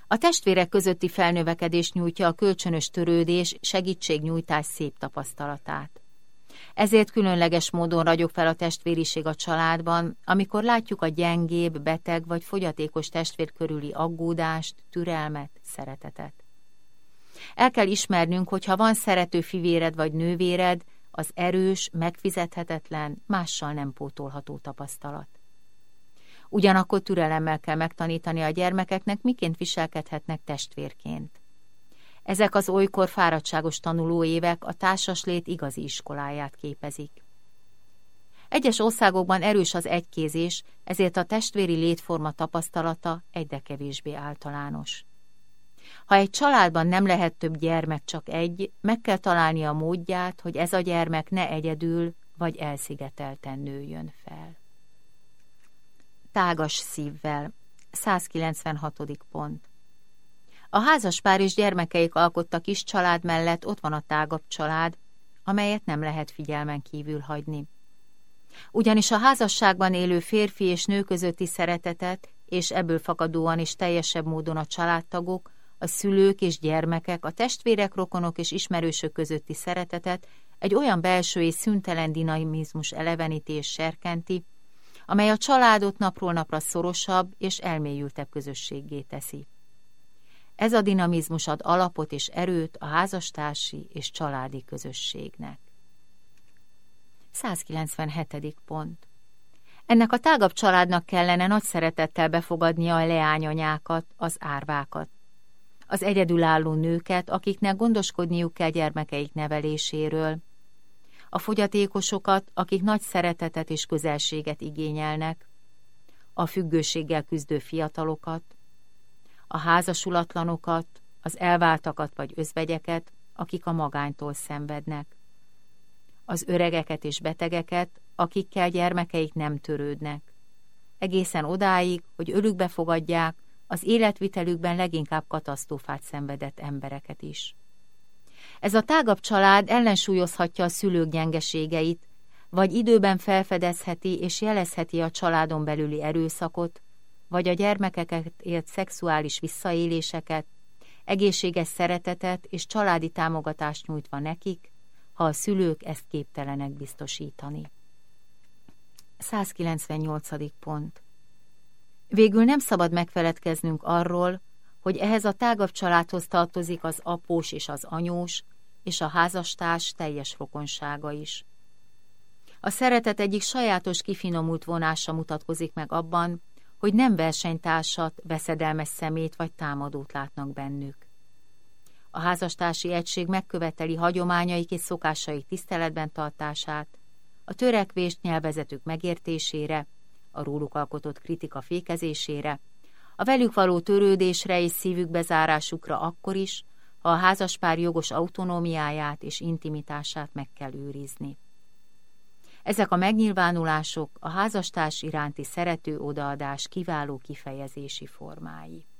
A testvérek közötti felnövekedés nyújtja a kölcsönös törődés, segítségnyújtás szép tapasztalatát. Ezért különleges módon ragyog fel a testvériség a családban, amikor látjuk a gyengébb, beteg vagy fogyatékos testvér körüli aggódást, türelmet, szeretetet. El kell ismernünk, hogy ha van szerető fivéred vagy nővéred, az erős, megfizethetetlen, mással nem pótolható tapasztalat. Ugyanakkor türelemmel kell megtanítani a gyermekeknek, miként viselkedhetnek testvérként. Ezek az olykor fáradtságos tanulóévek a társaslét igazi iskoláját képezik. Egyes országokban erős az egykézés, ezért a testvéri létforma tapasztalata egyre kevésbé általános. Ha egy családban nem lehet több gyermek, csak egy, meg kell találni a módját, hogy ez a gyermek ne egyedül vagy elszigetelten nőjön fel. Tágas szívvel. 196. pont. A házaspár és gyermekeik alkotta kis család mellett ott van a tágabb család, amelyet nem lehet figyelmen kívül hagyni. Ugyanis a házasságban élő férfi és nő közötti szeretetet, és ebből fakadóan is teljesebb módon a családtagok, a szülők és gyermekek, a testvérek, rokonok és ismerősök közötti szeretetet egy olyan belső és szüntelen dinamizmus eleveníti és serkenti, amely a családot napról napra szorosabb és elmélyültebb közösséggé teszi. Ez a dinamizmus ad alapot és erőt a házastársi és családi közösségnek. 197. pont. Ennek a tágabb családnak kellene nagy szeretettel befogadnia a leányanyákat, az árvákat, az egyedülálló nőket, akiknek gondoskodniuk kell gyermekeik neveléséről, a fogyatékosokat, akik nagy szeretetet és közelséget igényelnek, a függőséggel küzdő fiatalokat, a házasulatlanokat, az elváltakat vagy özvegyeket, akik a magánytól szenvednek, az öregeket és betegeket, akikkel gyermekeik nem törődnek, egészen odáig, hogy ölükbe fogadják az életvitelükben leginkább katasztrófát szenvedett embereket is. Ez a tágabb család ellensúlyozhatja a szülők gyengeségeit, vagy időben felfedezheti és jelezheti a családon belüli erőszakot, vagy a gyermekeket ért szexuális visszaéléseket, egészséges szeretetet és családi támogatást nyújtva nekik, ha a szülők ezt képtelenek biztosítani. 198. pont. Végül nem szabad megfeledkeznünk arról, hogy ehhez a tágabb családhoz tartozik az após és az anyós, és a házastárs teljes rokonsága is. A szeretet egyik sajátos kifinomult vonása mutatkozik meg abban, hogy nem versenytársat, veszedelmes szemét vagy támadót látnak bennük. A házastársi egység megköveteli hagyományaik és szokásaik tiszteletben tartását, a törekvést nyelvezetük megértésére, a róluk alkotott kritika fékezésére, a velük való törődésre és szívük bezárásukra akkor is, ha a házaspár jogos autonómiáját és intimitását meg kell őrizni. Ezek a megnyilvánulások a házastárs iránti szerető odaadás kiváló kifejezési formái.